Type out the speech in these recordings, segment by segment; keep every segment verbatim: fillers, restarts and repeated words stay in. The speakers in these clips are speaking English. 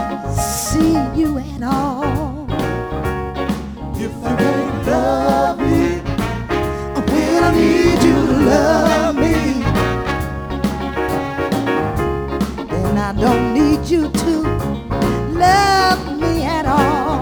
see you at all. If you can't love me when I need you to love me, then I don't need you to love me at all.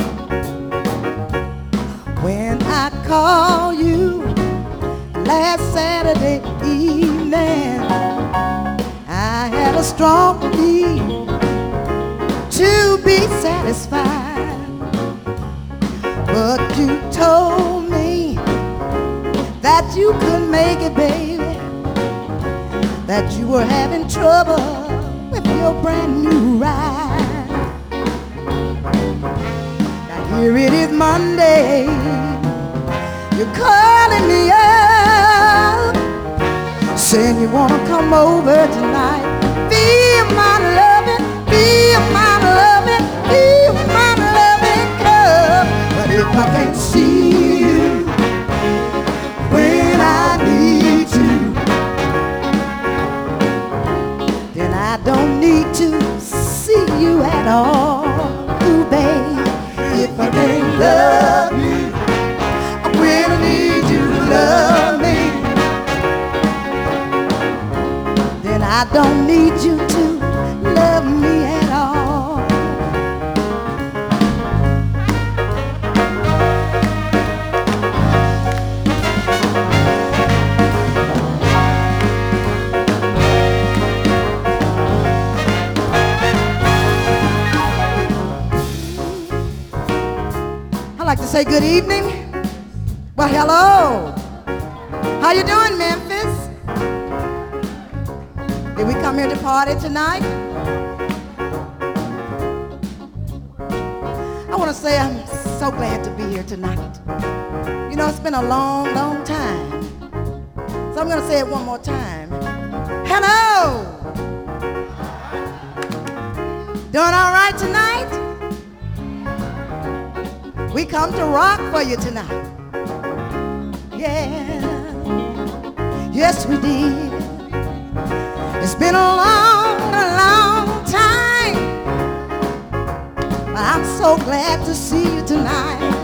When I call you last Saturday evening, I had a strong need to be satisfied, but you told me that you couldn't make it, baby, that you were having trouble with your brand new ride. Now here it is Monday, you're calling me up, saying you wanna come over tonight. Feel my loving, feel my loving, feel my loving cup. But if I can't see you when I need you, then I don't need to see you at all. Ooh, babe, if I can't love you when I need you to love me, then I don't need you to love me at all. I'd like to say good evening. Well, hello. How you doing, Memphis? Did we come here to party tonight? I want to say I'm so glad to be here tonight. You know, it's been a long, long time. So I'm going to say it one more time. Hello! Doing all right tonight? We come to rock for you tonight. Yeah. Yes, we did. It's been a long, a long time. I'm so glad to see you tonight.